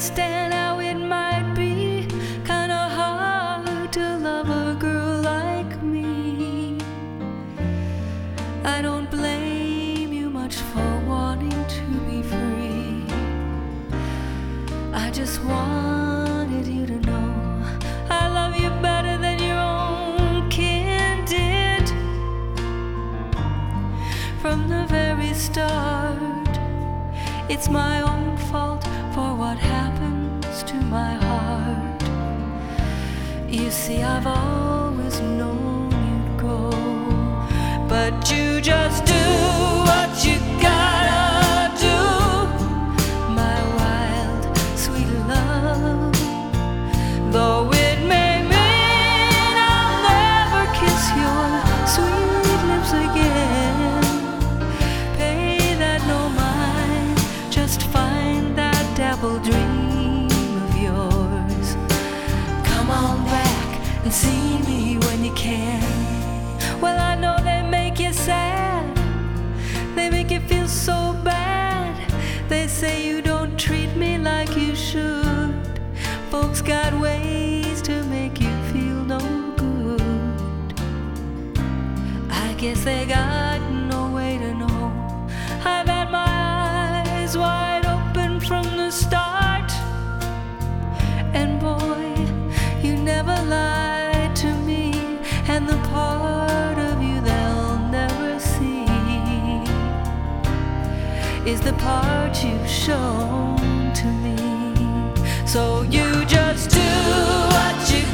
understand how it might be kinda hard to love a girl like me. I don't blame you much for wanting to be free. I just wanted you to know I love you better than your own kin did. From the very start, it's my own fault for what happens to my heart. You see, I've always known you'd go, but you just do what you gotta do. My wild, sweet love, though it may mean I'll never kiss your sweet lips again, pay that no mind, just find that devil dream of yours. Come on back and see me when you can. Well, I know they make you sad, they make you feel so bad. They say you don't treat me like you should. Folks got ways to make you feel no good. I guess they got no way to know I've had my eyes wide open from the start. And boy, you never lied to me, and the part of you they'll never see is the part you've shown to me. So you just do what you